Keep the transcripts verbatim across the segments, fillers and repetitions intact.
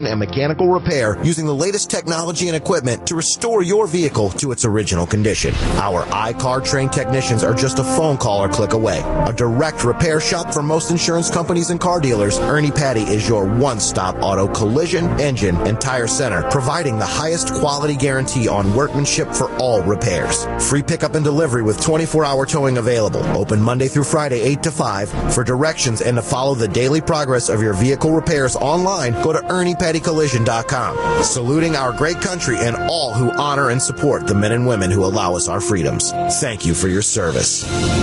and mechanical repair using the latest technology and equipment to restore your vehicle to its original condition. Our iCar trained technicians are just a phone call or click away. A direct repair shop for most insurance companies and car dealers, Ernie Paddy is your one-stop auto collision, engine, and tire center, providing the highest quality guarantee on workmanship for all repairs. Free pickup and delivery with twenty-four hour towing available. Open Monday through Friday, eight to five. For directions and to follow the daily progress of your vehicle repairs online, go to Ernie Paddy Collision dot com. Saluting our great country and all who honor and support the men and women who allow us our freedoms. Thank you for your service.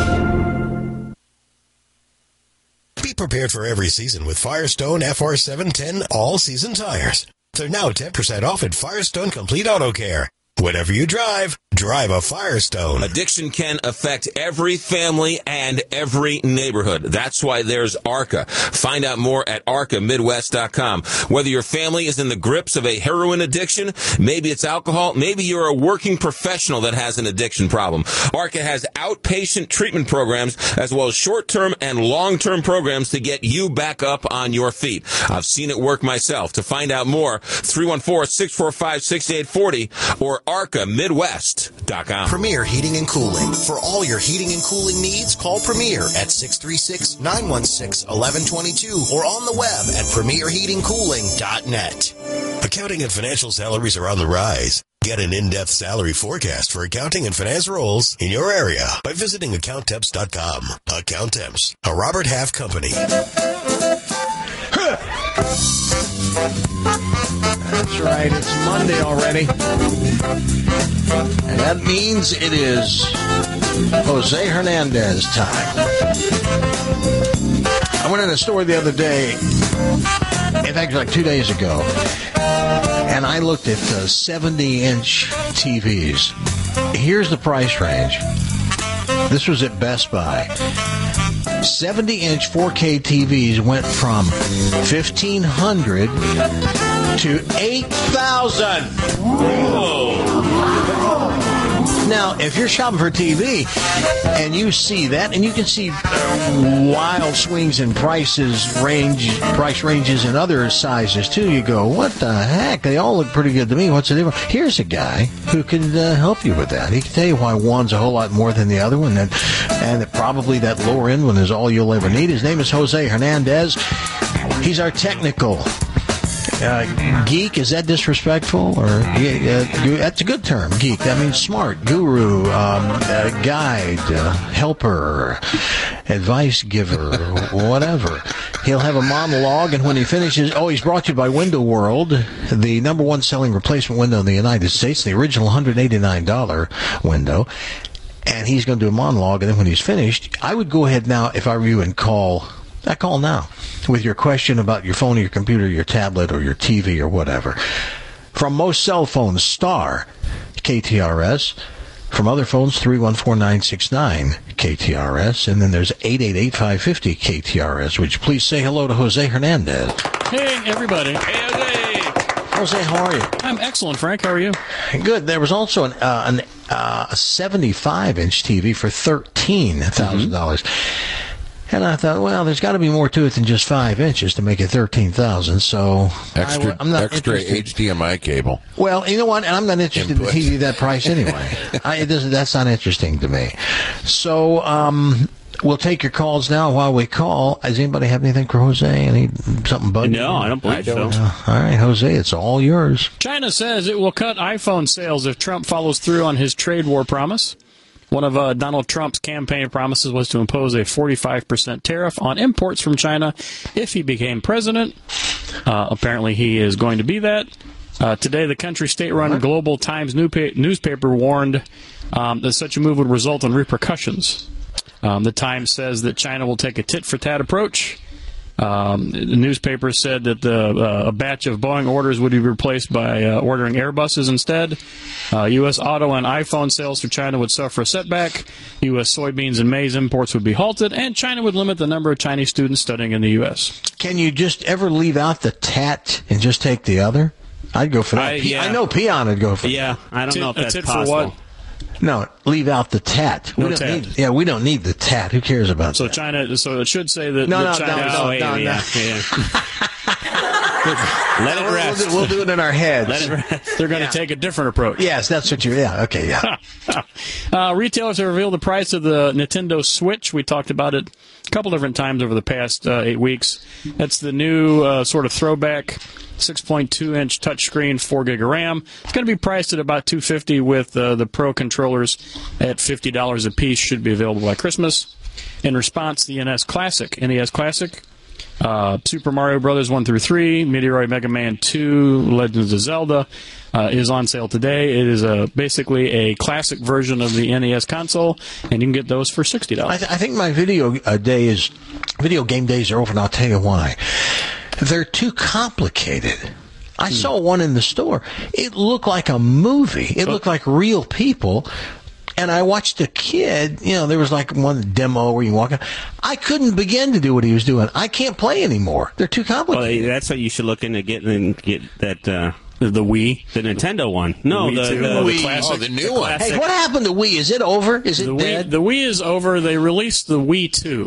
Be prepared for every season with Firestone F R seven ten all-season tires. They're now ten percent off at Firestone Complete Auto Care. Whatever you drive, drive a Firestone. Addiction can affect every family and every neighborhood. That's why there's ARCA. Find out more at arca midwest dot com. Whether your family is in the grips of a heroin addiction, maybe it's alcohol, maybe you're a working professional that has an addiction problem. ARCA has outpatient treatment programs as well as short-term and long-term programs to get you back up on your feet. I've seen it work myself. To find out more, three one four, six four five, six eight four zero or arca midwest dot com. Premier Heating and Cooling. For all your heating and cooling needs, call Premier at six three six, nine one six, one one two two or on the web at premier heating cooling dot net. Accounting and financial salaries are on the rise. Get an in-depth salary forecast for accounting and finance roles in your area by visiting account temps dot com. Account Temps, a Robert Half company. That's right, it's Monday already. And that means it is Jose Hernandez time. I went in a store the other day, in fact, like two days ago, and I looked at uh, seventy-inch T Vs. Here's the price range. This was at Best Buy. seventy-inch four K T Vs went from fifteen hundred dollars to eight thousand dollars. Now, if you're shopping for a T V and you see that, and you can see uh, wild swings in prices, range, price ranges in other sizes too, you go, what the heck? They all look pretty good to me. What's the difference? Here's a guy who can uh, help you with that. He can tell you why one's a whole lot more than the other one, and, and that probably that lower end one is all you'll ever need. His name is Jose Hernandez. He's our technical Uh, geek, is that disrespectful? Or uh, that's a good term, geek. That means smart, guru, um, uh, guide, uh, helper, advice giver, whatever. He'll have a monologue, and when he finishes, oh, he's brought to you by Window World, the number one selling replacement window in the United States, the original one hundred eighty-nine dollars window. And he's going to do a monologue, and then when he's finished, I would go ahead now, if I were you, and call... I call now with your question about your phone or your computer, your tablet or your T V or whatever. From most cell phones, star K T R S. From other phones, three one four, nine six nine K T R S. And then there's eight eight eight, five five zero K T R S. Would you please say hello to Jose Hernandez? Hey, everybody. Hey, Jose. Jose, how are you? I'm excellent, Frank. How are you? Good. There was also an, uh, an, uh, a seventy-five inch T V for thirteen thousand dollars. Mm-hmm. And I thought, well, there's got to be more to it than just five inches to make it thirteen thousand. So extra, I, I'm not extra interested. H D M I cable. Well, you know what? And I'm not interested Input. in T V that price anyway. I, it doesn't. That's not interesting to me. So um, we'll take your calls now. While we call, does anybody have anything for Jose? Any something bugging? No, I don't believe I don't. so. Uh, all right, Jose, it's all yours. China says it will cut iPhone sales if Trump follows through on his trade war promise. One of uh, Donald Trump's campaign promises was to impose a forty-five percent tariff on imports from China if he became president. Uh, apparently, he is going to be that. Uh, today, the country's state-run Global Times newspaper warned um, that such a move would result in repercussions. Um, the Times says that China will take a tit-for-tat approach. Um, the newspaper said that the, uh, a batch of Boeing orders would be replaced by uh, ordering Airbuses instead. Uh, U S auto and iPhone sales for China would suffer a setback. U S soybeans and maize imports would be halted, and China would limit the number of Chinese students studying in the U S. Can you just ever leave out the tat and just take the other? I'd go for that. I, yeah. I know Peon would go for yeah, that. Yeah, I don't tit, know if that's tit possible. For what? No, leave out the tat. No we don't tat. Need, yeah, we don't need the tat. Who cares about so that? China, so it should say that, no, that no, China... no, no, oh, no, yeah, no. yeah, yeah. Let it rest. We'll do, we'll do it in our heads. Let it rest. They're going to Yeah. take a different approach. Yes, that's what you. Yeah. Okay. Yeah. Uh, retailers have revealed the price of the Nintendo Switch. We talked about it a couple different times over the past uh, eight weeks. That's the new uh, sort of throwback six point two inch touchscreen, four gig of RAM. It's going to be priced at about two hundred fifty dollars with uh, the Pro controllers at fifty dollars a piece. Should be available by Christmas. In response, the N E S Classic, N E S Classic, uh, Super Mario Brothers one through three, Meteoroid Mega Man two, Legends of Zelda, uh, is on sale today. It is a, basically a classic version of the N E S console, and you can get those for sixty dollars. I, th- I think my video uh, day is video game days are over, and I'll tell you why. They're too complicated. I Hmm. saw one in the store. It looked like a movie. It looked like real people. And I watched a kid, you know, there was like one demo where you walk in. I couldn't begin to do what he was doing. I can't play anymore. They're too Well, complicated. that's what you should look into getting get that uh, The, the Wii. the Nintendo one. No, Wii the, two? the, Oh, the Wii. classic. Oh, the new one. Hey, what happened to Wii? Is it over? Is it The Wii, dead? the Wii is over. They released the Wii two,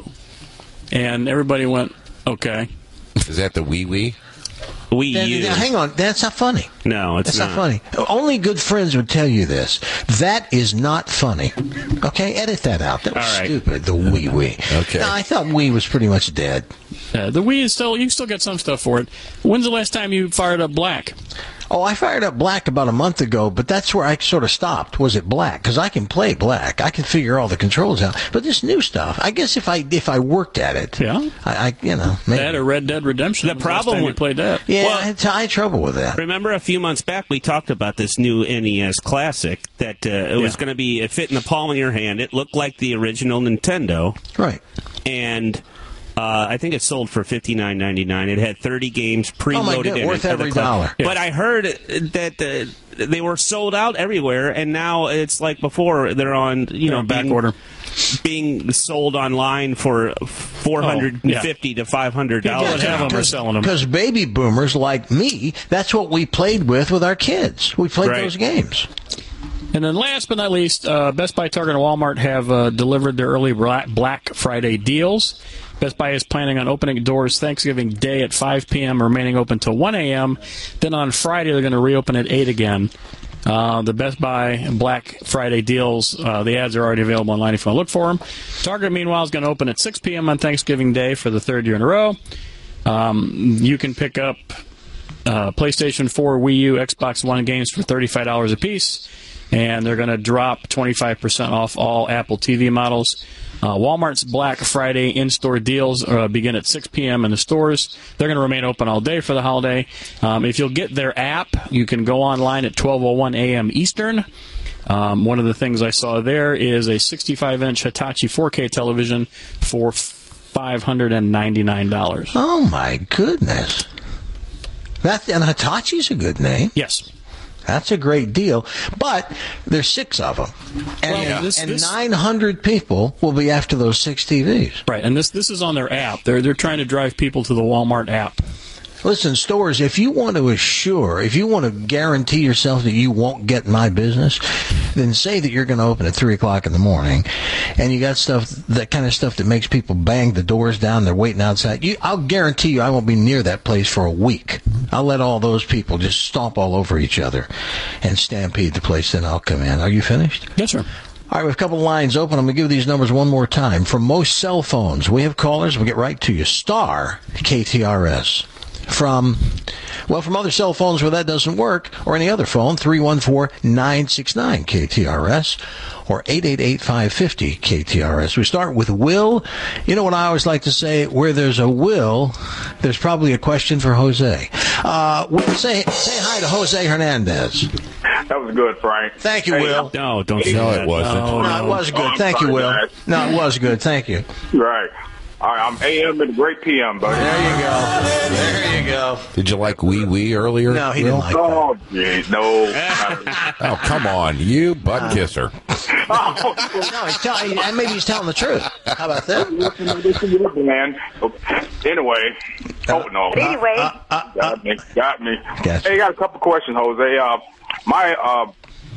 and everybody went, okay. Is that the Wii Wii? Wii Then- U. then hang on, that's not funny. No, it's That's not. funny. Only good friends would tell you this. That is not funny. Okay, edit that out. That was All right. stupid. The Wii Wii. Okay. No, I thought Wii was pretty much dead. Uh, the Wii is still, you can still get some stuff for it. When's the last time you fired up Black? Oh, I fired up Black about a month ago, but that's where I sort of stopped. Was it Black? Because I can play Black. I can figure all the controls out. But this new stuff, I guess if I if I worked at it, Yeah. I, I you know, maybe. That or Red Dead Redemption? The When's last problem time you with- played that? yeah, Well- I, had, I had trouble with that. Remember a few months back we talked about this new N E S Classic that uh, it was Yeah. going to be it fit in the palm of your hand. It looked like the original Nintendo, Right. and uh, I think it sold for fifty-nine ninety-nine. It had thirty games preloaded Oh, my God, in worth it. every The cl- dollar. But I heard that uh, they were sold out everywhere, and now it's like before they're on you know on back being, order. being sold online for four hundred fifty to five hundred People dollars. that have them are selling them. Because baby boomers like me, that's what we played with with our kids. We played Right. those games. And then last but not least, uh, Best Buy, Target, and Walmart have uh, delivered their early Black Black Friday deals. Best Buy is planning on opening doors Thanksgiving Day at five p.m., remaining open till one a.m. Then on Friday, they're going to reopen at eight again. Uh, the Best Buy Black Friday deals, uh, the ads are already available online if you want to look for them. Target, meanwhile, is going to open at six p.m. on Thanksgiving Day for the third year in a row. Um, you can pick up uh, PlayStation four, Wii U, Xbox One games for thirty-five dollars a piece. And they're going to drop twenty-five percent off all Apple T V models. Uh, Walmart's Black Friday in-store deals uh, begin at six p.m. in the stores. They're going to remain open all day for the holiday. Um, if you'll get their app, you can go online at twelve oh one a.m. Eastern. Um, one of the things I saw there is a sixty-five inch Hitachi four K television for five hundred ninety-nine dollars. Oh, my goodness. That, and Hitachi's a good name. Yes. That's a great deal. But there's six of them. And, Well, this- and this- nine hundred people will be after those six T Vs. Right, and this this is on their app. They're they're trying to drive people to the Walmart app. Listen, stores, if you want to assure, if you want to guarantee yourself that you won't get my business, then say that you're going to open at three o'clock in the morning, and you got stuff, that kind of stuff that makes people bang the doors down, they're waiting outside. You, I'll guarantee you I won't be near that place for a week. I'll let all those people just stomp all over each other and stampede the place, then I'll come in. Are you finished? Yes, sir. All right, we have a couple of lines open. I'm going to give these numbers one more time. For most cell phones, we have callers. We'll get right to you. Star K T R S. From, well, from other cell phones where that doesn't work, or any other phone, three one four, nine six nine K T R S, or eight eight eight, five five zero K T R S. We start with Will. You know what I always like to say? Where there's a Will, there's probably a question for Jose. Uh, Will, say, say hi to Jose Hernandez. That was good, Frank. Thank you, Hey, Will. No, don't say No, that. it wasn't. Oh, No, it was good. Thank you, Will. No, it was good. Thank you. Right. All right, I'm A M and great P M, buddy. There you go. There you go. Did you like Wee Wee earlier? No, he Will? didn't like that. Oh, geez, no. Oh, come on. You butt kisser. No, he's tell- maybe he's telling the truth. How about that? Listen, listen to this, man. Anyway. Oh, no. Anyway. Got me. Got me. Gotcha. Hey, got a couple questions, Jose. Uh, my uh,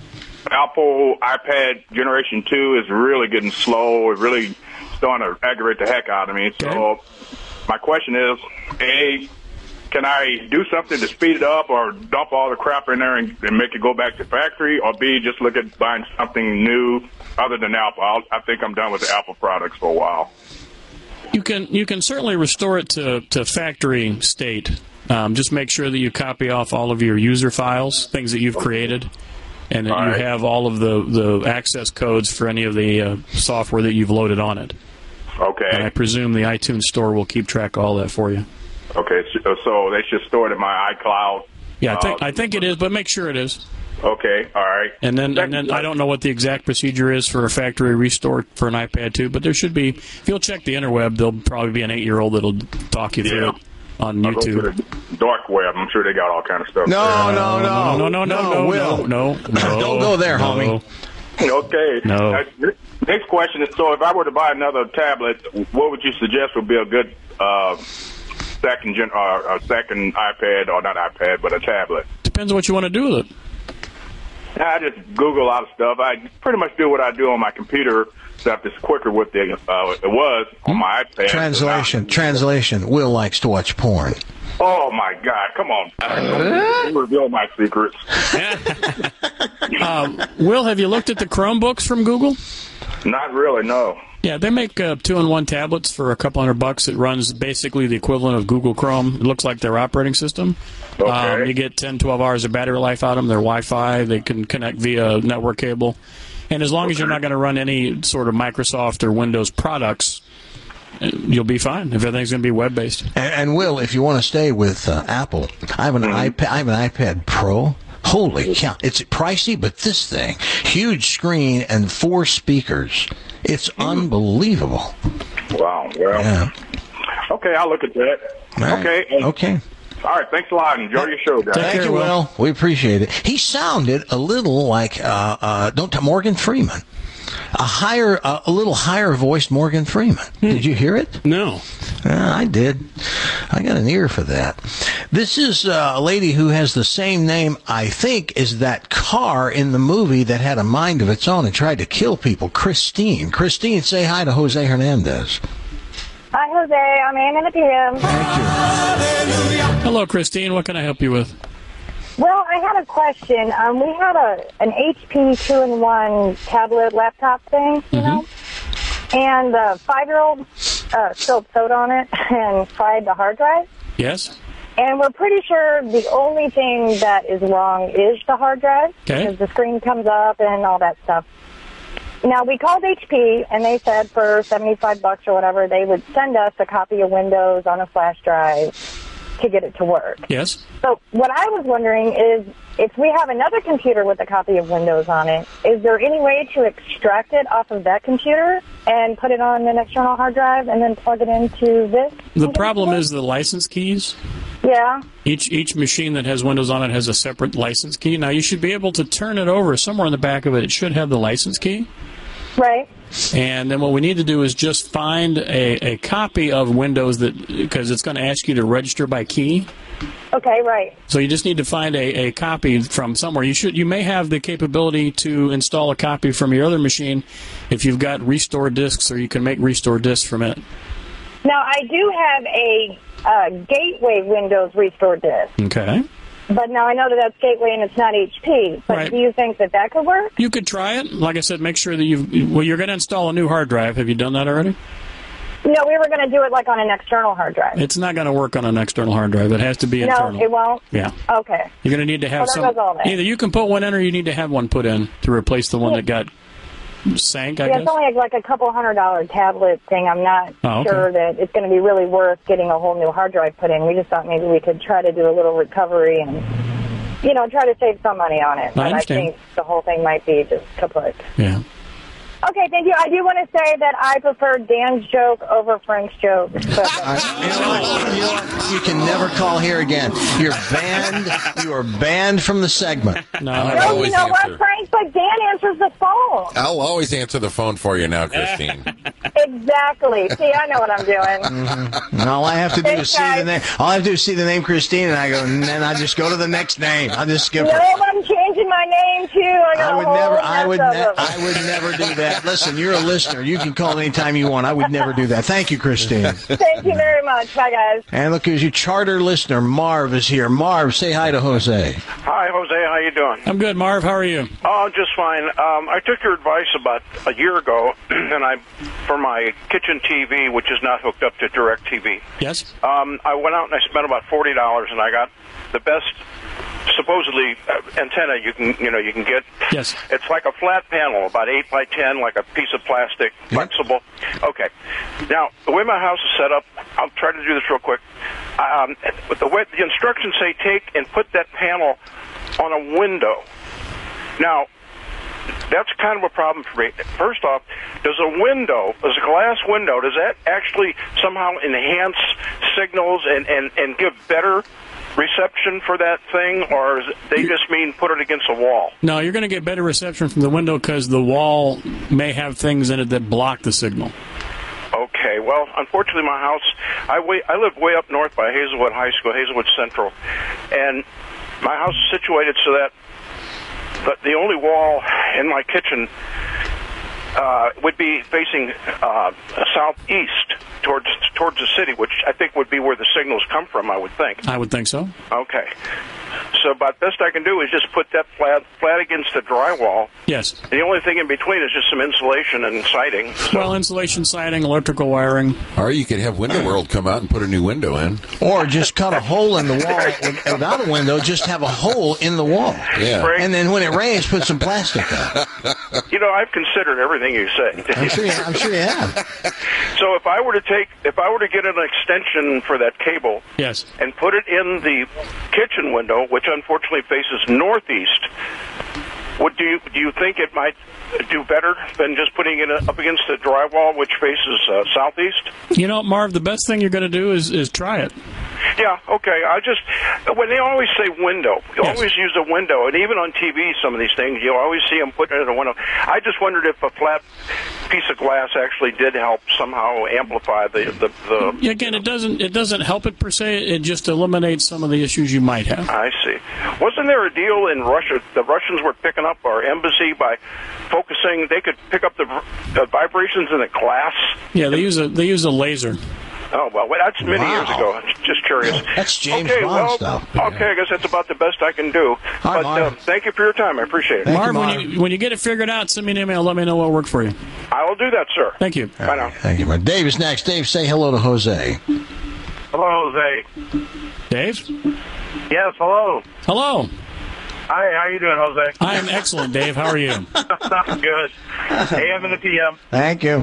Apple iPad Generation two is really getting slow. It really starting to aggravate the heck out of me. So my question is, A, can I do something to speed it up or dump all the crap in there and, and make it go back to factory? Or B, just look at buying something new other than Apple? I'll, I think I'm done with the Apple products for a while. You can you can certainly restore it to, to factory state. Um, just make sure that you copy off all of your user files, things that you've created, and that All you right. have all of the, the access codes for any of the uh, software that you've loaded on it. Okay. And I presume the iTunes Store will keep track of all that for you. Okay, so, so they should store it in my iCloud. Yeah, I think Uh, I think it is, but make sure it is. Okay, all right. And then, and then I don't know what the exact procedure is for a factory restore for an iPad too, but there should be. If you'll check the interweb, there'll probably be an eight-year-old that'll talk you through Yeah. it on I'll go to YouTube. the dark web. I'm sure they got all kind of stuff. No, no, no. No, no, no, no, no, Will. no, no, no. Don't go there, homie. there. Okay. No. Uh, next question is: so, if I were to buy another tablet, what would you suggest would be a good uh, second gen, uh, a second iPad, or not iPad, but a tablet? Depends on what you want to do with it. I just Google a lot of stuff. I pretty much do what I do on my computer, except it's quicker with the uh, it was on my iPad. Translation. Translation. Will likes to watch porn. Oh my God! Come on, don't reveal my secrets. Um, Will, have you looked at the Chromebooks from Google? Not really, no. Yeah, they make uh, two-in-one tablets for a couple hundred bucks. It runs basically the equivalent of Google Chrome. It looks like their operating system. Okay. Um, you get ten, twelve hours of battery life out of them. They're Wi-Fi. They can connect via network cable. And as long as you're not going to run any sort of Microsoft or Windows products, you'll be fine. If everything's going to be web-based. And, and Will, if you want to stay with uh, Apple, I have an iPad. I have an iPad Pro. Holy cow! It's pricey, but this thing, huge screen and four speakers. It's unbelievable. Wow. Well. Yeah. Okay, I'll look at that. All right. Okay. Okay. All right. Thanks a lot. Enjoy your show, guys. Thank care, you, Will. Will. We appreciate it. He sounded a little like uh, uh, don't t- Morgan Freeman, a higher, uh, a little higher voiced Morgan Freeman. Did you hear it? No. Uh, I did. I got an ear for that. This is uh, a lady who has the same name, I think, as that car in the movie that had a mind of its own and tried to kill people. Christine. Christine, say hi to Jose Hernandez. Hi, Jose. I'm Ann in the P M. Thank you. Hello, Christine. What can I help you with? Well, I had a question. Um, we had a an H P two-in-one tablet laptop thing, you know, and the five-year-old uh, spilled soda on it and fried the hard drive. Yes? And we're pretty sure the only thing that is wrong is the hard drive. Okay. Because the screen comes up and all that stuff. Now, we called H P, and they said for seventy-five bucks or whatever, they would send us a copy of Windows on a flash drive to get it to work. Yes? So what I was wondering is, if we have another computer with a copy of Windows on it, is there any way to extract it off of that computer and put it on an external hard drive and then plug it into this? The problem is the license keys. Yeah. Each each machine that has Windows on it has a separate license key. Now, you should be able to turn it over. Somewhere in the back of it, it should have the license key. Right. And then what we need to do is just find a, a copy of Windows that, because it's going to ask you to register by key. Okay, right. So you just need to find a, a copy from somewhere. You should you may have the capability to install a copy from your other machine if you've got restore disks, or you can make restore disks from it. Now, I do have a uh, Gateway Windows restore disk, Okay. but now I know that that's Gateway and it's not H P. But Right. do you think that that could work? You could try it. Like I said, make sure that you've. Well, you're going to install a new hard drive. Have you done that already? No, we were going to do it like on an external hard drive. It's not going to work on an external hard drive. It has to be internal. No, it won't? Yeah. Okay. You're going to need to have Well, some. that was all then. Either you can put one in, or you need to have one put in to replace the one that got sank. I Yeah, guess. it's only like a couple hundred dollar tablet thing. I'm not Oh, okay. sure that it's going to be really worth getting a whole new hard drive put in. We just thought maybe we could try to do a little recovery and, you know, try to save some money on it. But I understand. think the whole thing might be just kaput. Yeah. Okay, thank you. I do want to say that I prefer Dan's joke over Frank's joke. So. You know what? You know what? You can never call here again. You're banned. You are banned from the segment. No. I No, you always know what, answer. Frank? But Dan answers the phone. I'll always answer the phone for you now, Christine. Exactly. See, I know what I'm doing. And all I have to do Thanks, is see guys. the name. All I have to do is see the name Christine, and I go, and then I just go to the next name. I just skip No, her. I'm changing changing my name too. I, got I would a whole never. mess I would. of Ne- them. I would never do that. Listen, you're a listener. You can call anytime you want. I would never do that. Thank you, Christine. Thank you very much. Bye, guys. And look, who's your charter listener? Marv is here. Marv, say hi to Jose. Hi, Jose. How you doing? I'm good, Marv. How are you? Oh, just fine. Um, I took your advice about a year ago, and I, for my kitchen T V, which is not hooked up to DirecTV. Yes. Um, I went out and I spent about forty dollars, and I got the best, supposedly uh, antenna you can you know you can get. Yes. It's like a flat panel, about eight by ten, like a piece of plastic, flexible. Okay. Now the way my house is set up, I'll try to do this real quick. Um, the way the instructions say, take and put that panel on a window. Now, that's kind of a problem for me. First off, does a window, does a glass window, does that actually somehow enhance signals and, and, and give better reception for that thing, or is it, they just mean put it against a wall? No, you're going to get better reception from the window because the wall may have things in it that block the signal. Okay, well, unfortunately, my house, I, way, I live way up north by Hazelwood High School, Hazelwood Central, and my house is situated so that But the only wall in my kitchen uh, would be facing uh, southeast towards towards the city, which I think would be where the signals come from, I would think. I would think so. Okay. So about best I can do is just put that flat flat against the drywall. Yes. The only thing in between is just some insulation and siding. So. Well, insulation, siding, electrical wiring. Or you could have Window World come out and put a new window in. Or just cut a hole in the wall without a window. Just have a hole in the wall. Yeah. And then when it rains, put some plastic on. You know, I've considered everything you say. I'm sure you, I'm sure you have. So if I were to take, if I were to get an extension for that cable, yes, and put it in the kitchen window, which unfortunately faces northeast, would do you, do you think it might do better than just putting it up against the drywall, which faces uh, southeast? You know, Marv, the best thing you're going to do is, is try it. Yeah, okay. I just, when they always say window, you Yes. always use a window, and even on T V, some of these things, you always see them putting it in a window. I just wondered if a flat piece of glass actually did help somehow amplify the the. the Yeah, again, it doesn't it doesn't help it per se. It just eliminates some of the issues you might have. I see. Wasn't there a deal in Russia? The Russians were picking up our embassy by focusing. They could pick up the, the vibrations in the glass. Yeah, they use a they use a laser. Oh, well, well that's many Wow. years ago. Just curious. That's James okay, Bond well, stuff. Okay, I guess that's about the best I can do. Hi, but Marv. uh, thank you for your time. I appreciate it. Thank Marv, you, when Marv. you when you get it figured out, send me an email. Let me know what worked for you. I will do that, sir. Thank you. Bye now. Thank you, Marv. Dave is next. Dave, say hello to Jose. Hello, Jose. Dave? Yes, hello. Hello. Hi, how you doing, Jose? I am excellent, Dave. How are you? Good. A M and the P M. Thank you.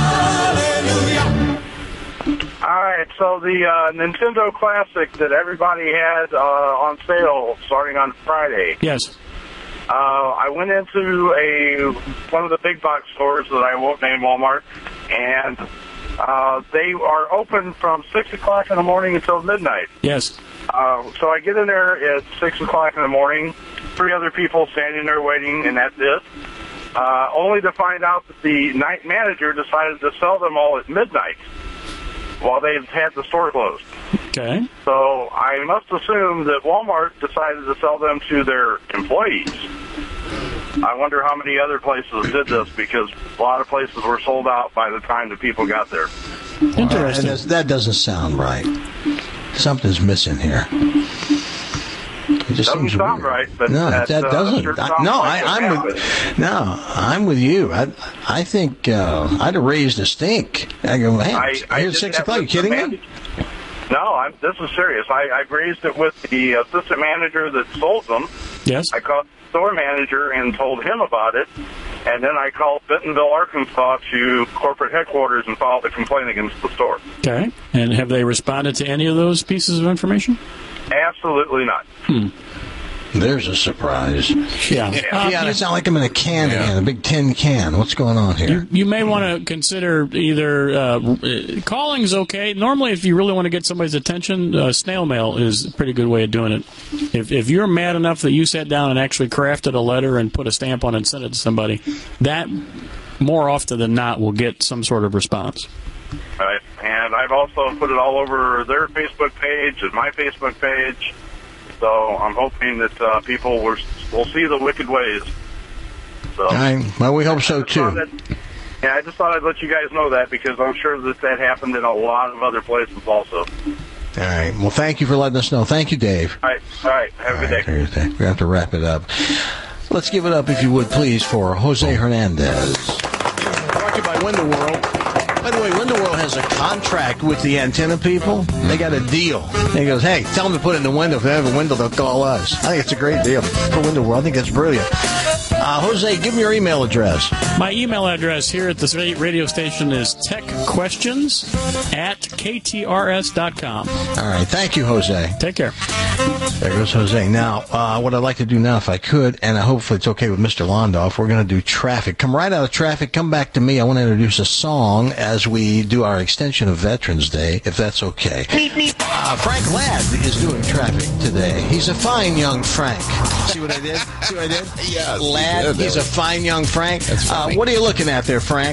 All right, so the uh, Nintendo Classic that everybody had uh, on sale starting on Friday. Yes. Uh, I went into a one of the big box stores that I won't name Walmart, and uh, they are open from six o'clock in the morning until midnight. Yes. Uh, so I get in there at six o'clock in the morning, three other people standing there waiting, and that's it. Uh, only to find out that the night manager decided to sell them all at midnight while they had the store closed. Okay. So I must assume that Walmart decided to sell them to their employees. I wonder how many other places did this, because a lot of places were sold out by the time the people got there. Interesting. Uh, that doesn't sound right. Something's missing here. It just Doesn't seems sound weird. right, but no, that, that uh, doesn't. sure I, sounds no, like I, it I'm happened. with. No, I'm with you. I, I think uh, I'd have raised a stink. I go, man, I, I here's just six have o'clock. to You kidding me? manage- No, I'm, this is serious. I, I raised it with the assistant manager that sold them. Yes. I called the store manager and told him about it, and then I called Bentonville, Arkansas to corporate headquarters and filed a complaint against the store. Okay. And have they responded to any of those pieces of information? Absolutely not. Hmm. There's a surprise. Yeah. Yeah, Uh, I sound like I'm in a can again, a big tin can. What's going on here? You, you may want to consider either uh, calling's okay. Normally, if you really want to get somebody's attention, uh, snail mail is a pretty good way of doing it. If if you're mad enough that you sat down and actually crafted a letter and put a stamp on it and sent it to somebody, that more often than not will get some sort of response. Right. And I've also put it all over their Facebook page and my Facebook page. So I'm hoping that uh, people will will see the wicked ways. So, All right. Well, we hope so, I just thought too. that- yeah, I just thought I'd let you guys know that because I'm sure that that happened in a lot of other places also. All right. Well, thank you for letting us know. Thank you, Dave. All right. All right. Have a good day. Here's that. We have to wrap it up. Let's give it up, if you would, please, for Jose Hernandez. Brought to you by Window World. By the way, Window World has a contract with the antenna people. They got a deal. And he goes, hey, tell them to put it in the window. If they have a window, they'll call us. I think it's a great deal for Window World. I think that's brilliant. Uh, Jose, give me your email address. My email address here at this radio station is techquestions at k t r s dot com. All right. Thank you, Jose. Take care. There goes Jose. Now, uh, what I'd like to do now, if I could, and hopefully it's okay with Mister Londoff, we're going to do traffic. Come right out of traffic. Come back to me. I want to introduce a song as we do our extension of Veterans Day, if that's okay. Uh, Frank Ladd is doing traffic today. He's a fine young Frank. See what I did? See what I did? Yeah. Ladd, he's a fine young Frank. Uh, what are you looking at there, Frank?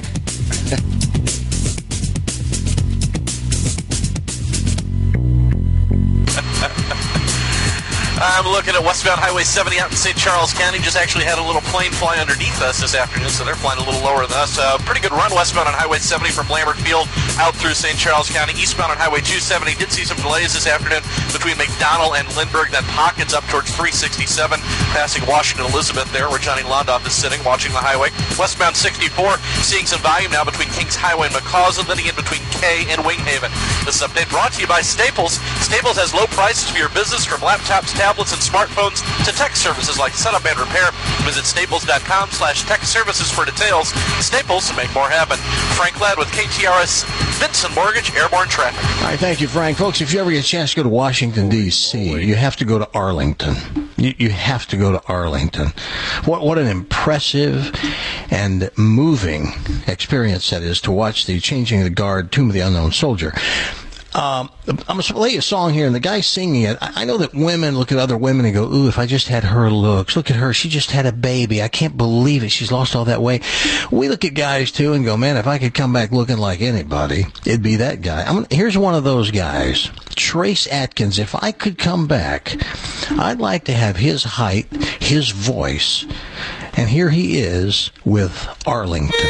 I'm looking at westbound Highway seventy out in Saint Charles County. Just actually had a little plane fly underneath us this afternoon, so they're flying a little lower than us. Uh, pretty good run westbound on Highway seventy from Lambert Field out through Saint Charles County. Eastbound on Highway two seventy did see some delays this afternoon between McDonald and Lindbergh, then pockets up towards three sixty-seven, passing Washington Elizabeth there, where Johnny Londoff is sitting, watching the highway. Westbound sixty-four, seeing some volume now between Kings Highway and McCausland, then again between K and Winghaven. This update brought to you by Staples. Staples has low prices for your business, from laptops, tablets, and smartphones to tech services like setup and repair. Visit staples.com slash tech services for details. Staples, to make more happen. Frank Ladd with K T R S, Vincent Mortgage, Airborne Traffic. All right, thank you, Frank. Folks, if you ever get a chance to go to Washington, D C, you have to go to Arlington. You, you have to go to Arlington. What what an impressive and moving experience that is to watch the changing of the guard, Tomb of the Unknown Soldier. Um, I'm going to play a song here, and the guy singing it, I, I know that women look at other women and go, ooh, if I just had her looks. Look at her. She just had a baby. I can't believe it. She's lost all that weight. We look at guys, too, and go, man, if I could come back looking like anybody, it'd be that guy. I'm, here's one of those guys, Trace Atkins. If I could come back, I'd like to have his height, his voice, and here he is with Arlington.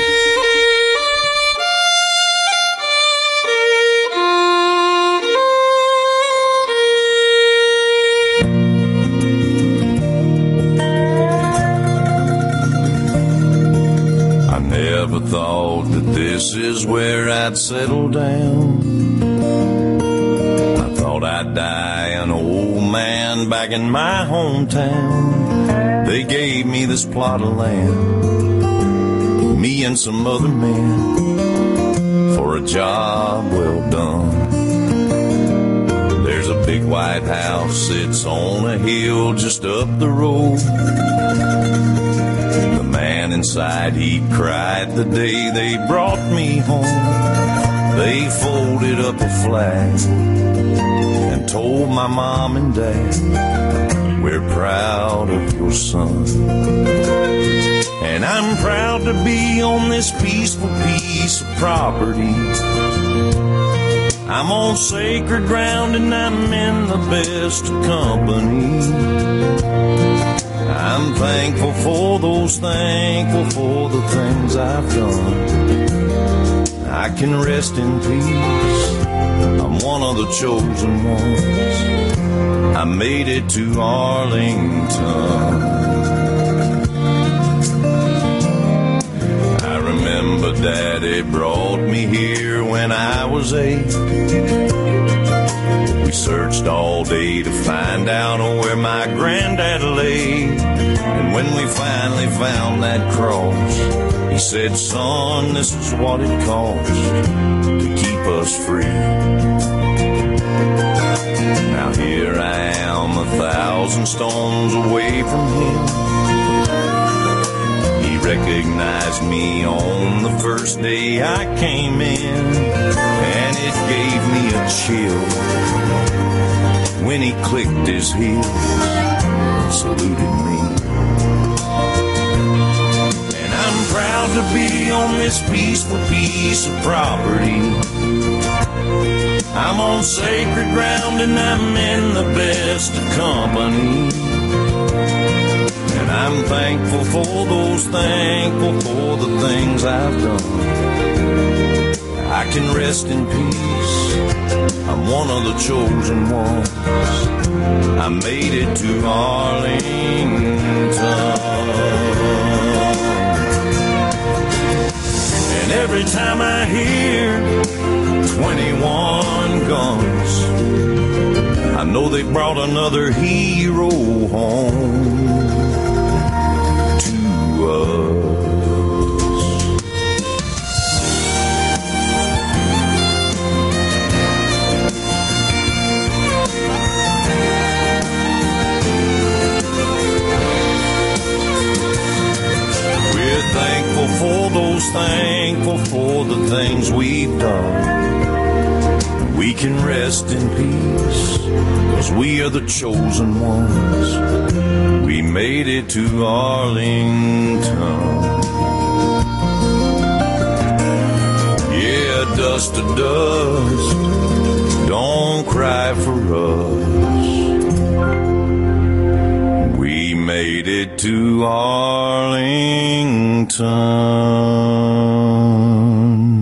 Never thought that this is where I'd settle down. I thought I'd die an old man back in my hometown. They gave me this plot of land, me and some other men, for a job well done. There's a big white house, it's on a hill just up the road. The man inside, he cried the day they brought me home. They folded up a flag and told my mom and dad, we're proud of your son. And I'm proud to be on this peaceful piece of property. I'm on sacred ground and I'm in the best of company. I'm thankful for those, thankful for the things I've done. I can rest in peace, I'm one of the chosen ones. I made it to Arlington. I remember Daddy brought me here when I was eight. We searched all day to find out where my granddad lay. And when we finally found that cross, he said, son, this is what it costs to keep us free. Now here I am, a thousand stones away from him. He recognized me on the first day I came in, and it gave me a chill when he clicked his heels and saluted me. And I'm proud to be on this peaceful piece of property. I'm on sacred ground and I'm in the best of company. And thankful for those, thankful for the things I've done. I can rest in peace. I'm one of the chosen ones. I made it to Arlington. And every time I hear twenty-one guns, I know they brought another hero home to us. We're thankful for those, thankful for the things we've done. We can rest in peace, 'cause we are the chosen ones. We made it to Arlington. Yeah, dust to dust, don't cry for us. We made it to Arlington.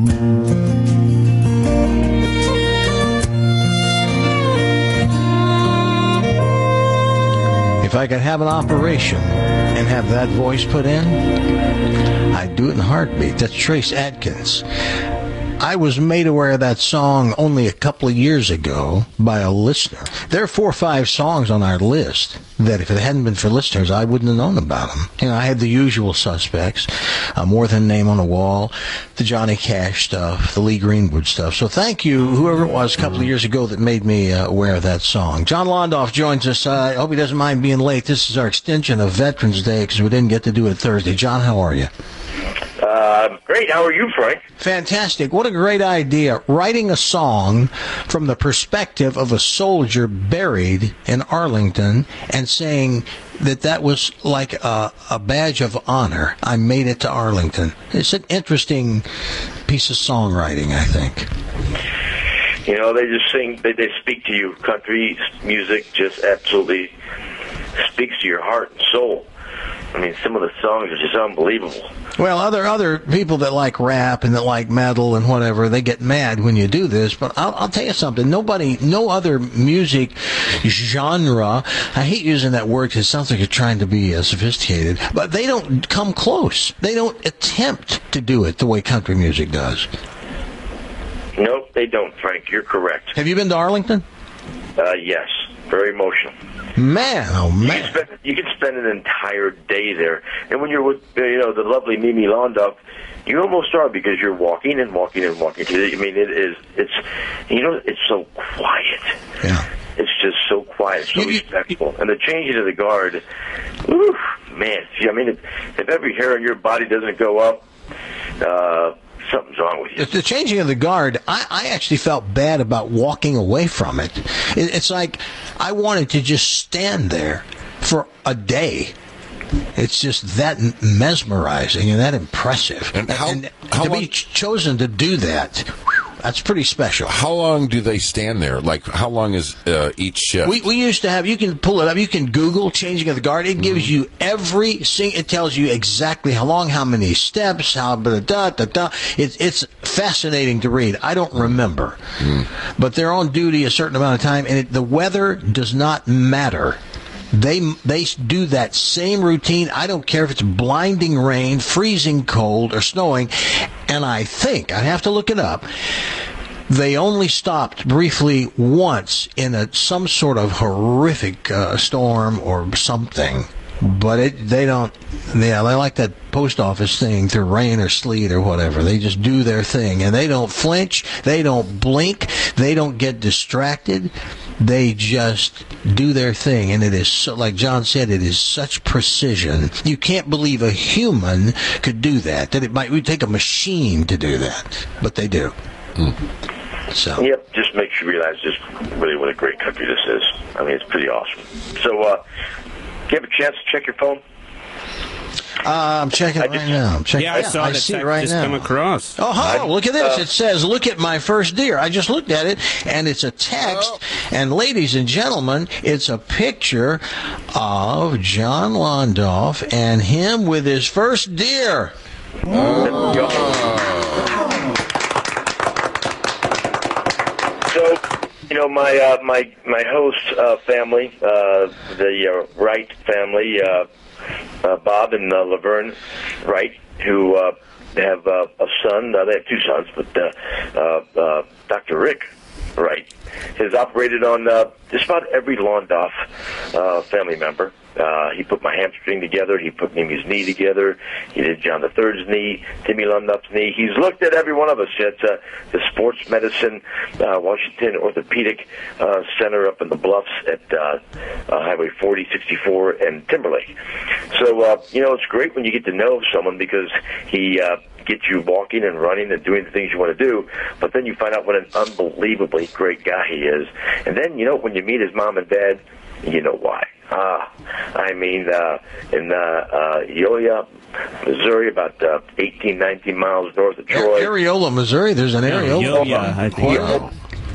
If I could have an operation and have that voice put in, I'd do it in a heartbeat. That's Trace Adkins. I was made aware of that song only a couple of years ago by a listener. There are four or five songs on our list that if it hadn't been for listeners, I wouldn't have known about them. You know, I had the usual suspects, uh, More Than Name on a Wall, the Johnny Cash stuff, the Lee Greenwood stuff. So thank you, whoever it was a couple of years ago that made me uh, aware of that song. John Londoff joins us. Uh, I hope he doesn't mind being late. This is our extension of Veterans Day because we didn't get to do it Thursday. John, how are you? Uh, great. How are you, Frank? Fantastic. What a great idea. Writing a song from the perspective of a soldier buried in Arlington and saying that that was like a, a badge of honor. I made it to Arlington. It's an interesting piece of songwriting, I think. You know, they just sing, they, they speak to you. Country music just absolutely speaks to your heart and soul. I mean, some of the songs are just unbelievable. Well, other other people that like rap and that like metal and whatever, they get mad when you do this. But I'll, I'll tell you something. Nobody, no other music genre, I hate using that word because it sounds like you're trying to be uh, sophisticated, but they don't come close. They don't attempt to do it the way country music does. Nope, they don't, Frank. You're correct. Have you been to Arlington? Uh, yes. Very emotional. Man, oh man! You can, spend, you can spend an entire day there, and when you're with, you know, the lovely Mimi Londoff, you almost are because you're walking and walking and walking. I mean, it is, it's, you know, it's so quiet. Yeah. It's just so quiet, so respectful, and the changing of the guard. Whew, man, see, I mean, if, if every hair on your body doesn't go up, uh. something's wrong with you. The changing of the guard, I, I actually felt bad about walking away from it. it. It's like I wanted to just stand there for a day. It's just that mesmerizing and that impressive. And how, and how to long, be chosen to do that, whew, that's pretty special. How long do they stand there? Like, how long is uh, each shift? We we used to have, you can pull it up, you can Google changing of the guard. It gives you every single, it tells you exactly how long, how many steps, how, da, da, da, da. It's, it's fascinating to read. I don't remember. Mm. But they're on duty a certain amount of time, and it, the weather does not matter. They they do that same routine. I don't care if it's blinding rain, freezing cold, or snowing. And I think, I have to look it up, they only stopped briefly once in a some sort of horrific uh, storm or something. But it, they don't, yeah, they like that post office thing through rain or sleet or whatever. They just do their thing, and they don't flinch, they don't blink, they don't get distracted. They just do their thing, and it is, so, like John said, it is such precision. You can't believe a human could do that, that it might would take a machine to do that, but they do. Mm. So. Yep, just makes you realize just really what a great country this is. I mean, it's pretty awesome. So, uh, do you have a chance to check your phone? Uh, I'm checking it right now. I'm checking. Yeah, I saw I the see text it right just now. come across. Oh, huh, look at this. Uh, It says, look at my first deer. I just looked at it, and it's a text. Oh. And ladies and gentlemen, it's a picture of John Londoff and him with his first deer. So, you know, my uh, my my host uh, family, uh, the uh, Wright family, uh, uh, Bob and uh, Laverne Wright, who uh, have uh, a son. Uh, they have two sons, but uh, uh, uh, Doctor Rick Wright has operated on uh, just about every Londoff uh, family member. Uh, he put my hamstring together. He put Mimi's knee together. He did John the Third's knee, Timmy Londoff's knee. He's looked at every one of us at uh, the Sports Medicine uh, Washington Orthopedic uh, Center up in the Bluffs at uh, uh, Highway forty, sixty-four, and Timberlake. So, uh, you know, it's great when you get to know someone because he uh, gets you walking and running and doing the things you want to do, but then you find out what an unbelievably great guy he is. And then, you know, when you meet his mom and dad, you know why. Ah, I mean, uh, in uh, uh, Yoya, Missouri, about uh, eighteen, nineteen miles north of Troy. Areola, Missouri. There's an Areola. Yoya, I think. Wow.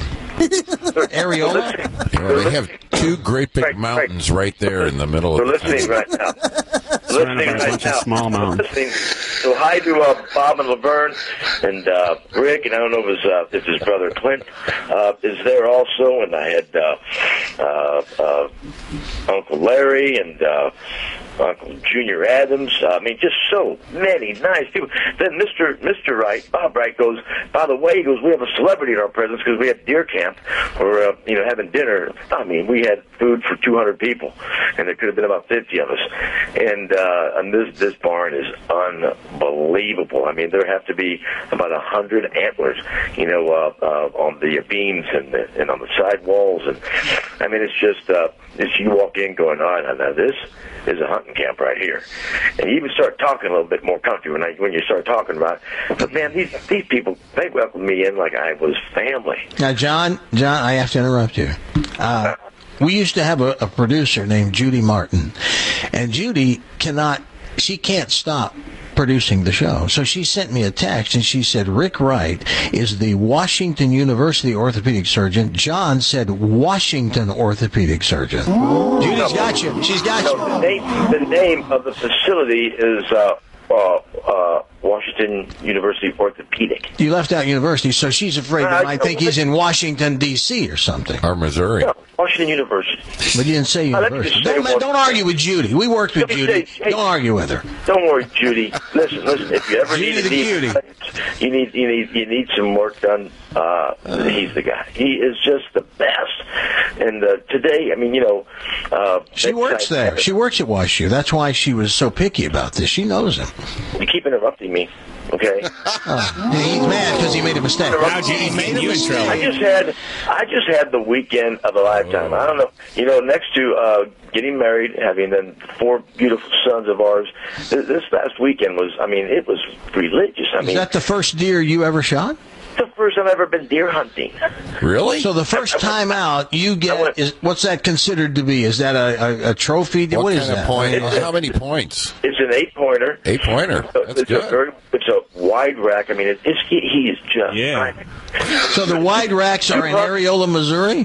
Areola? Yeah, they have two great big mountains right there in the middle They're of the listening right now. Surrounded listening by a right bunch now. of small mountains. Listening. So hi to uh, Bob and Laverne and uh, Rick, and I don't know if his, uh, if his brother Clint uh, is there also, and I had uh, uh, uh, Uncle Larry and uh, Uncle Junior Adams. Uh, I mean, just so many nice people. Then Mister Mister Wright, Bob Wright, goes, by the way, he goes, we have a celebrity in our presence because we had deer camp. We're, uh, you know, having dinner. I mean, we had food for two hundred people, and there could have been about fifty of us. And, uh, and this, this barn is unbelievable. I mean, there have to be about a hundred antlers, you know, uh, uh, on the beams and, the, and on the side walls. And, I mean, it's just, uh, it's, you walk in going, oh, now, now this is a hunting camp right here. And you even start talking a little bit more comfortable when, I, when you start talking about it. But, man, these, these people, they welcomed me in like I was family. Now, John, John, I have to interrupt you. Uh, we used to have a, a producer named Judy Martin, and Judy cannot, she can't stop producing the show. So she sent me a text, and she said, Rick Wright is the Washington University orthopedic surgeon. John said Washington orthopedic surgeon. Ooh. Judy's got you. She's got no, you. The name, the name of the facility is uh, uh, uh, Washington University Orthopedic. You left out university, so she's afraid Uh, that I think no, he's in Washington, D C or something. Or Missouri. No, Washington University. But you didn't say Uh, let me university. just say Don't, one don't argue with Judy. We worked with Let me Judy. say- hey, Don't argue with her. Don't worry, Judy. Listen, listen. If you ever Judy need a the knee, cutie. you need you need you need some work done. Uh, he's the guy. He is just the best. And uh, today, I mean, you know, uh, She works there. She works at WashU. That's why she was so picky about this. She knows him. You keep interrupting me. Okay. Oh, he's mad because he made a mistake. Now, Judy made a mistake. I just had, I just had the weekend of a lifetime. I don't know, you know, next to uh, getting married, having then four beautiful sons of ours. This, this past weekend was, I mean, it was religious. I Is mean, that the first deer you ever shot? the first time I've ever been deer hunting. Really? So the first time out, you get is what's that considered to be? Is that a, a, a trophy? What, what kind is of that? point? How many points? It's an eight pointer. Eight pointer. That's it's good. A very, it's a wide rack. I mean, it, it's he, he is just. Yeah. I mean, So the wide racks are in Areola, Missouri.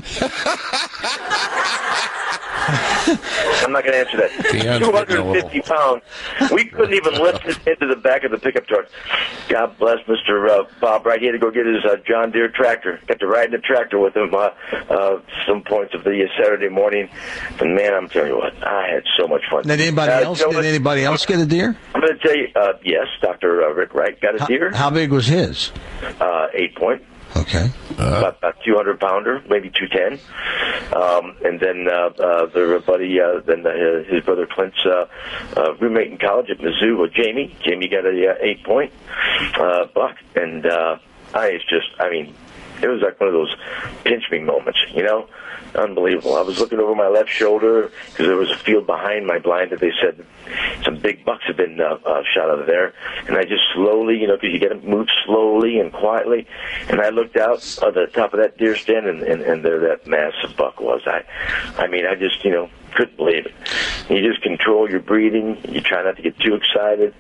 I'm not going to answer that. Deion's two getting a hundred fifty pounds. We couldn't even lift it into the back of the pickup truck. God bless Mister Uh, Bob Wright. He had to go get his uh, John Deere tractor. Got to ride in the tractor with him uh, uh, some points of the uh, Saturday morning. And man, I'm telling you what, I had so much fun. Did anybody Uh, else? you know Did what? anybody else get a deer? I'm going to tell you, uh, yes, Doctor Uh, Rick Wright got a How, deer. how big was his? Uh, eight point. Okay. About, about two hundred pounder, maybe two ten. Um, and then uh, uh, their buddy, uh, then uh, his brother Clint's uh, uh, roommate in college at Mizzou, uh, Jamie. Jamie got a uh, eight point uh, buck, and uh, I it's just, I mean, it was like one of those pinch me moments, you know? Unbelievable. I was looking over my left shoulder because there was a field behind my blind that they said some big bucks had been uh, uh, shot out of there. And I just slowly, you know, because you got to move slowly and quietly. And I looked out at the top of that deer stand, and, and, and there that massive buck was. I, I mean, I just, you know, couldn't believe it. You just control your breathing. You try not to get too excited.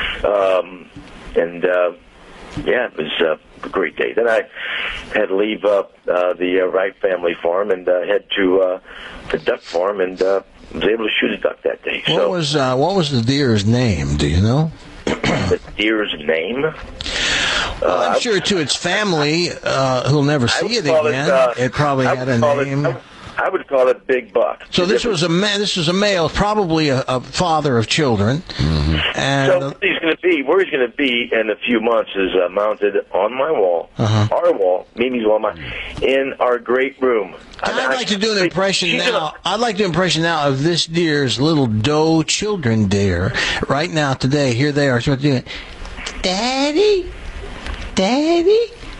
Um, and, uh, yeah, it was uh, a great day. Then I had to leave uh, uh, the uh, Wright family farm and uh, head to uh, the duck farm, and uh, was able to shoot a duck that day. What so, was uh, what was the deer's name? Do you know? The deer's name? Well, I'm sure to its family, uh, who'll never see it again, it, uh, it probably I had would a call name. It, I would call it Big Buck. So this was a ma- this was a male, probably a, a father of children. Mm-hmm. And so where he's going to be, where he's going to be in a few months is uh, mounted on my wall, uh-huh. our wall, Mimi's wall, my, in our great room. I'd I, like to do an impression now. I'd like to do an impression now of this deer's little doe children deer. Right now, today, here they are. So doing, Daddy, Daddy,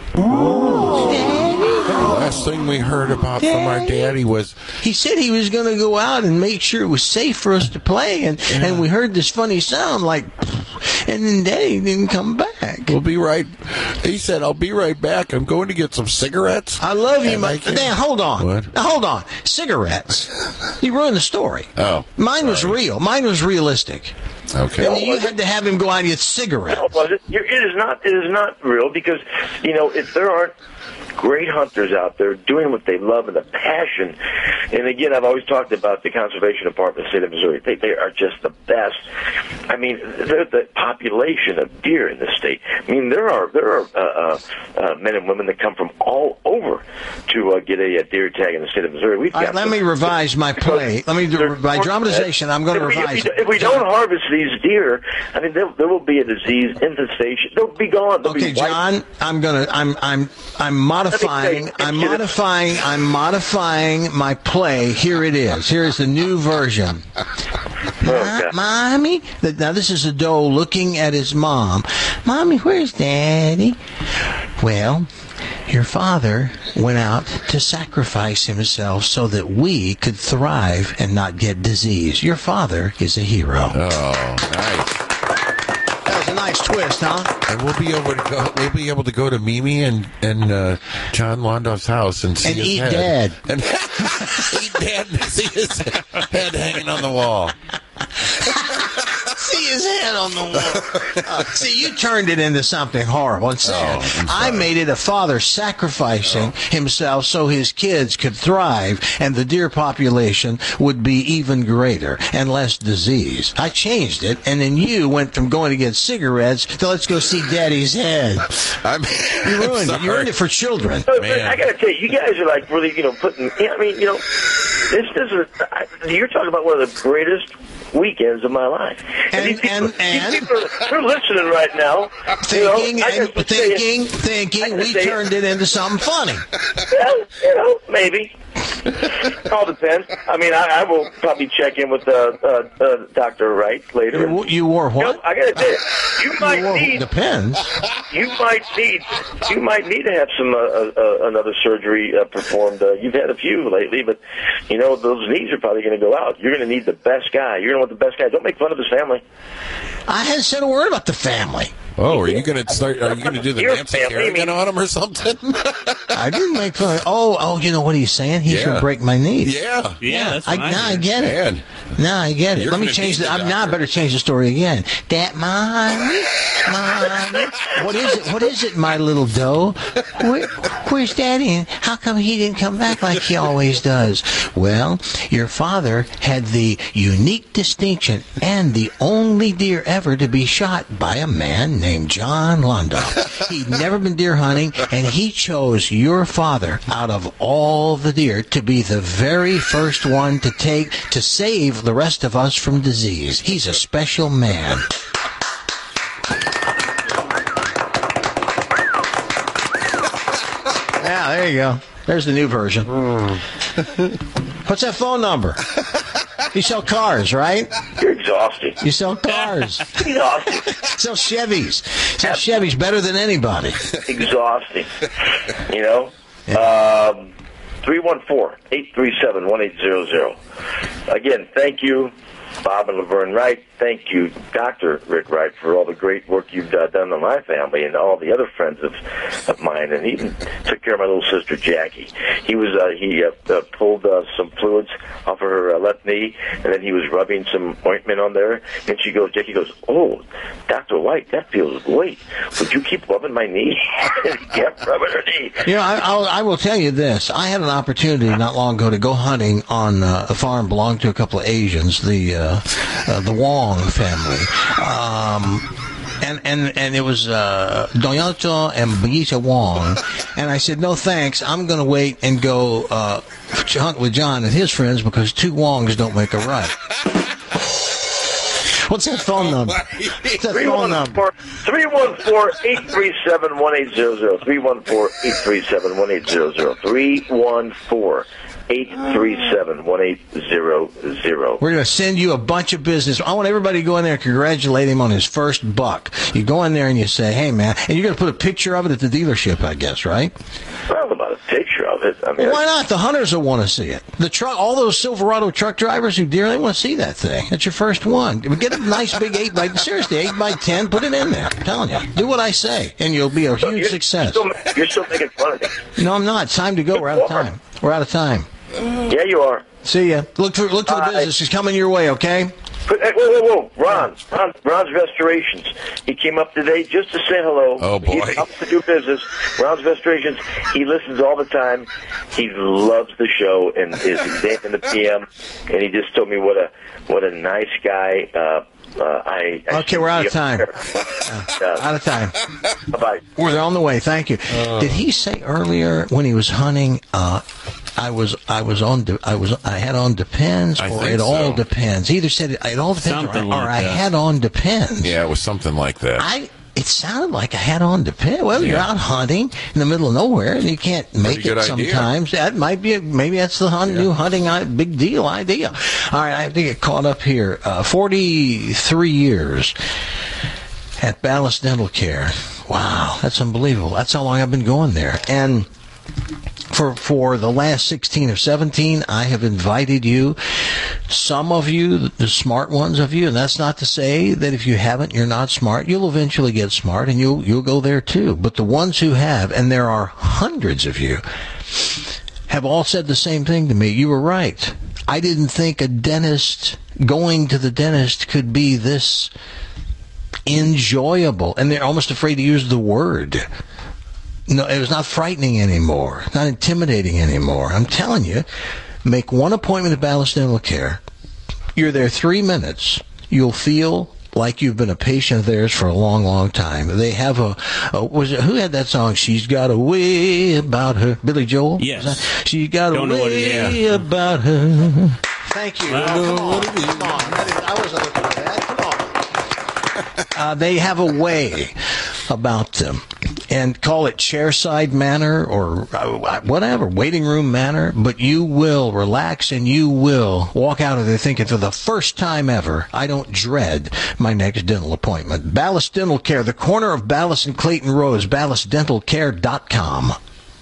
Ooh. Daddy. The last thing we heard about daddy. from our daddy was he said he was going to go out and make sure it was safe for us to play, and yeah. and we heard this funny sound like, and then Daddy didn't come back. We'll be right. He said, "I'll be right back. I'm going to get some cigarettes." I love you, my Dan. Hold on, what? Now, hold on. Cigarettes. You ruined the story. Oh, mine sorry. was real. Mine was realistic. Okay. And you had to have him go out and get cigarettes. No, was it? It is not. It is not real because you know if there aren't great hunters out there doing what they love and the passion. And again, I've always talked about the Conservation Department of the state of Missouri. They, they are just the best. I mean, they're the population of deer in the state. I mean, there are there are uh, uh, men and women that come from all over to uh, get a, a deer tag in the state of Missouri. We've got right, let me revise my play. Let me do my dramatization. I'm going to revise if we, it. If we don't harvest these deer, I mean, there, there will be a disease infestation. They'll be gone. They'll okay, be John, I'm going to. I'm. I'm. I'm modifying. I'm modifying. I'm modifying my play. Here it is. Here is the new version. Oh, Mommy, now this is a doe looking at his mom. Mommy, where's Daddy? Well, your father went out to sacrifice himself so that we could thrive and not get disease. Your father is a hero. Oh, nice. That was a nice twist, huh? And we'll be able to go. We'll be able to go to Mimi and and uh, John Londoff's house and see and his eat head. Dad. And eat Dad and see his head hanging on the wall. See his head on the wall. Uh, see, you turned it into something horrible. Instead, oh, I made it a father sacrificing oh. himself so his kids could thrive and the deer population would be even greater and less disease. I changed it, and then you went from going to get cigarettes to let's go see Daddy's head. I'm, you ruined I'm it. You ruined it for children. But, but I got to tell you, you guys are like really, you know, putting. I mean, you know, this, this is. I, you're talking about one of the greatest weekends of my life. And, and, these people, and, and these people are, they're listening right now. Thinking, you know, and thinking, you, thinking, we turned it into something funny. Well, you know, maybe. It all depends. I mean, I, I will probably check in with uh, uh, uh, Doctor Wright later. You, you wore what? You know, I got to tell you, you might you wore, need. Depends. You might need. You might need to have some uh, uh, another surgery uh, performed. Uh, you've had a few lately, but you know those knees are probably going to go out. You're going to need the best guy. You're going to want the best guy. Don't make fun of his family. I hadn't said a word about the family. Oh, are you going to start? Are you going to do the Nancy Kerrigan on him or something? I didn't make fun. Of, oh, oh, you know what he's saying? He yeah. should break my knees. Yeah, yeah. That's I, now I get it. Man. Now I get it. You're Let me change the. I'm now I better change the story again. That mommy, mommy. What is it? What is it, my little doe? Where, where's Daddy? And how come he didn't come back like he always does? Well, your father had the unique distinction and the only deer ever to be shot by a man named John Londoff. He'd never been deer hunting, and he chose your father out of all the deer to be the very first one to take to save the rest of us from disease. He's a special man. Yeah, there you go. There's the new version. What's that phone number? You sell cars, right? You're exhausting. You sell cars. Exhausting. Sell Chevys. Sell Chevys better than anybody. Exhausting. You know? Um, three one four, eight three seven, one eight zero zero. Again, thank you, Bob and Laverne Wright. Thank you, Doctor Rick Wright, for all the great work you've uh, done on my family and all the other friends of, of mine, and even took care of my little sister Jackie. He was uh, he uh, uh, pulled uh, some fluids off of her uh, left knee, and then he was rubbing some ointment on there. And she goes, Jackie goes, "Oh, Doctor White, that feels great. Would you keep rubbing my knee?" And he kept rubbing her knee. You know, I, I'll, I will tell you this. I had an opportunity not long ago to go hunting on uh, a farm belonging to a couple of Asians, the uh, uh, the Wong family. Um, and, and, and it was uh, Doyato and Baisha Wong. And I said, no thanks. I'm going to wait and go uh, hunt with John and his friends because two Wongs don't make a right. What's that phone number? What's that phone number? three one four, eight three seven, one eight zero zero. three one four, eight three seven, one eight zero zero. three one four, eight three seven, one eight zero zero. We're going to send you a bunch of business. I want everybody to go in there and congratulate him on his first buck. You go in there and you say, hey, man, and you're going to put a picture of it at the dealership, I guess, right? Well, about a picture of it. I mean, well, why not? The hunters will want to see it. The truck, all those Silverado truck drivers who deer, they want to see that thing. That's your first one. Get a nice big eight by, seriously, eight by ten. Put it in there. I'm telling you. Do what I say, and you'll be a huge you're, success. You're still, you're still making fun of me. No, I'm not. It's time to go. We're out of time. We're out of time. Yeah, you are. See ya. Look for look for the business. She's coming your way, okay? Hey, whoa, whoa, whoa. Ron, Ron, Ron's Restorations. He came up today just to say hello. Oh, boy. He's up to do business. Ron's Restorations. He listens all the time. He loves the show and is examining the P M. And he just told me what a what a nice guy. Uh, uh, I, I okay, we're out of time. uh, out of time. Bye-bye. We're on the way. Thank you. Uh, Did he say earlier when he was hunting? Uh, I was, I was on, de- I was, I had on Depends, I or think it all so. depends. He either said it, it all depends, or, Something or like I that. had on Depends. Yeah, it was something like that. I, it sounded like I had on Depends. Well, you're Yeah. out hunting in the middle of nowhere, and you can't make Pretty it good idea. sometimes. That might be, a, maybe that's the hunt, new hunting uh, big deal idea. All right, I have to get caught up here. Uh, forty-three years at Ballast Dental Care. Wow, that's unbelievable. That's how long I've been going there. And For for the last sixteen or seventeen, I have invited you, some of you, the smart ones of you, and that's not to say that if you haven't, you're not smart. You'll eventually get smart, and you'll you'll go there too. But the ones who have, and there are hundreds of you, have all said the same thing to me. You were right. I didn't think a dentist, going to the dentist, could be this enjoyable. And they're almost afraid to use the word. No, it was not frightening anymore, not intimidating anymore. I'm telling you, make one appointment at Ballast Dental Care. You're there three minutes. You'll feel like you've been a patient of theirs for a long, long time. They have a, a was it, who had that song? She's got a way about her. Billy Joel? Yes. She's got Don't a know what it way is. about her. Thank you. Well, Oh, come on. Come on. I, didn't, I wasn't looking for that. Come on. Uh, they have a way about them. And call it chairside manner or uh, whatever, waiting room manner, but you will relax and you will walk out of there thinking for the first time ever, I don't dread my next dental appointment. Ballast Dental Care, the corner of Ballast and Clayton Roads, ballast dental care dot com.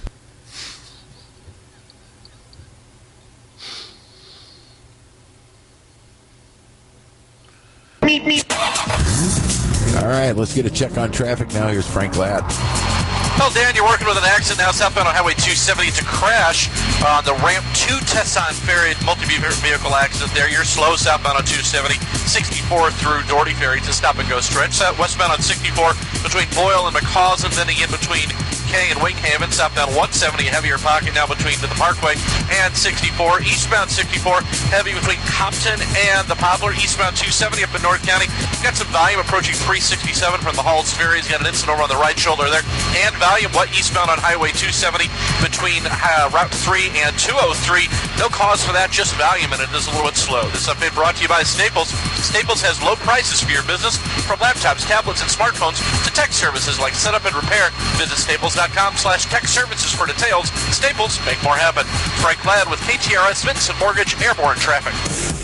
All right, let's get a check on traffic now. Here's Frank Ladd. Well, Dan, you're working with an accident now southbound on Highway two seventy. It's a crash on the ramp to Tesson Ferry. Multi-vehicle accident there. You're slow southbound on two seventy. sixty-four through Doherty Ferry. It's a stop-and-go stretch. South westbound on sixty-four between Boyle and McCausland, then again between K and Winkhaven. Southbound one seventy, a heavier pocket now between the Parkway and sixty-four. Eastbound sixty-four, heavy between Compton and the Poplar. Eastbound two seventy up in North County. Got some volume approaching three sixty-seven from the Halls Ferry. He's got an incident over on the right shoulder there. And volume what eastbound on Highway two seventy between uh, Route three and two oh three. No cause for that, just volume, and it is a little bit slow. This update brought to you by Staples. Staples has low prices for your business, from laptops, tablets, and smartphones to tech services like setup and repair. Visit staples.com slash tech services for details. Staples, make more happen. Frank Ladd with K T R S Vincent Mortgage Airborne Traffic.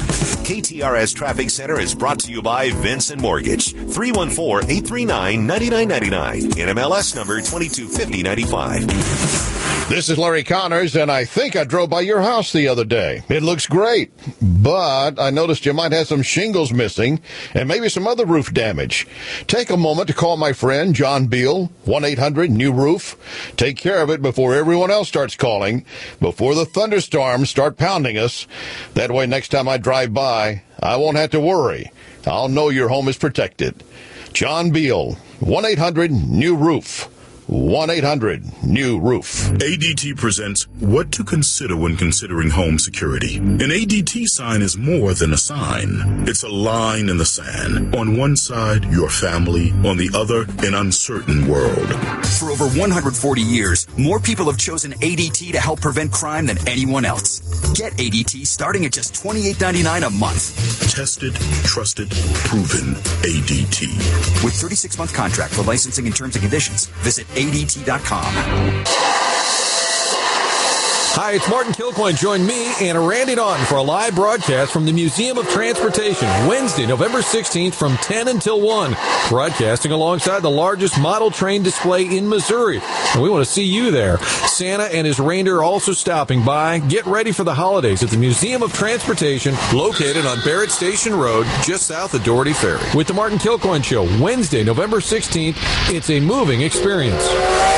K T R S Traffic Center is brought to you by Vincent Mortgage. three one four, eight three nine, nine nine nine nine. N M L S number twenty-two fifty ninety-five. This is Larry Connors, and I think I drove by your house the other day. It looks great, but I noticed you might have some shingles missing and maybe some other roof damage. Take a moment to call my friend John Beal, one eight hundred new roof. Take care of it before everyone else starts calling, before the thunderstorms start pounding us. That way, next time I drive by, I won't have to worry. I'll know your home is protected. John Beal, one eight hundred new roof. one eight hundred new roof. A D T presents What to Consider When Considering Home Security. An A D T sign is more than a sign. It's a line in the sand. On one side, your family. On the other, an uncertain world. For over one hundred forty years, more people have chosen A D T to help prevent crime than anyone else. Get A D T starting at just twenty-eight ninety-nine a month. Tested, trusted, proven A D T. With thirty-six month contract for licensing and terms and conditions, visit A D T dot com. Hi, it's Martin Kilcoyne. Join me and Randy Naughton for a live broadcast from the Museum of Transportation, Wednesday, November sixteenth from ten until one. Broadcasting alongside the largest model train display in Missouri. And we want to see you there. Santa and his reindeer are also stopping by. Get ready for the holidays at the Museum of Transportation, located on Barrett Station Road, just south of Doherty Ferry. With the Martin Kilcoyne Show, Wednesday, November sixteenth, it's a moving experience.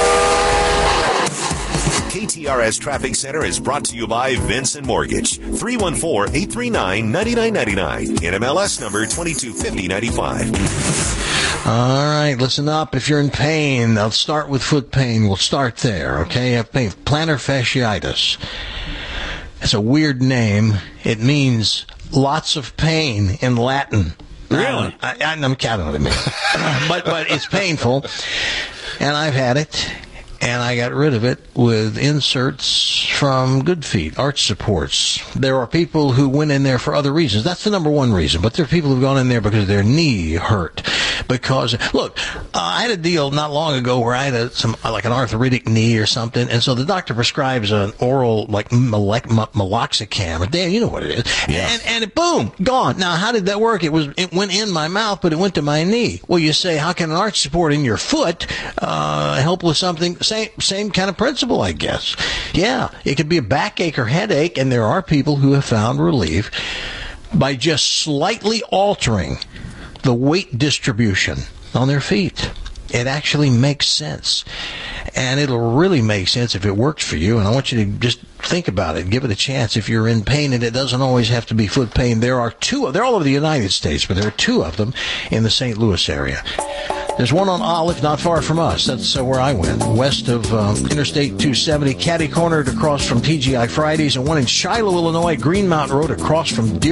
K T R S Traffic Center is brought to you by Vincent Mortgage. three one four, eight three nine, nine nine nine nine. N M L S number twenty-two fifty ninety-five. All right, listen up. If you're in pain, I'll start with foot pain. We'll start there, okay? You have pain. Plantar fasciitis. It's a weird name. It means lots of pain in Latin. Really? I, I, I'm counting what it means. but, but it's painful, and I've had it. And I got rid of it with inserts from Good Feet, arch supports. There are people who went in there for other reasons. That's the number one reason. But there are people who've gone in there because their knee hurt. Because, look, uh, I had a deal not long ago where I had a, some like an arthritic knee or something. And so the doctor prescribes an oral, like, melec- meloxicam. Or, Dan, you know what it is. Yeah. And, and it, boom, gone. Now, how did that work? It was it went in my mouth, but it went to my knee. Well, you say, how can an arch support in your foot uh, help with something? Same, same kind of principle, I guess. Yeah, it could be a backache or headache, and there are people who have found relief by just slightly altering the weight distribution on their feet. It actually makes sense. And it'll really make sense if it works for you. And I want you to just think about it. Give it a chance. If you're in pain, and it doesn't always have to be foot pain. There are two. They're all over the United States, but there are two of them in the Saint Louis area. There's one on Olive, not far from us. That's uh, where I went, west of um, Interstate two seventy, catty-cornered across from T G I Fridays, and one in Shiloh, Illinois, Green Mountain Road, across from Deer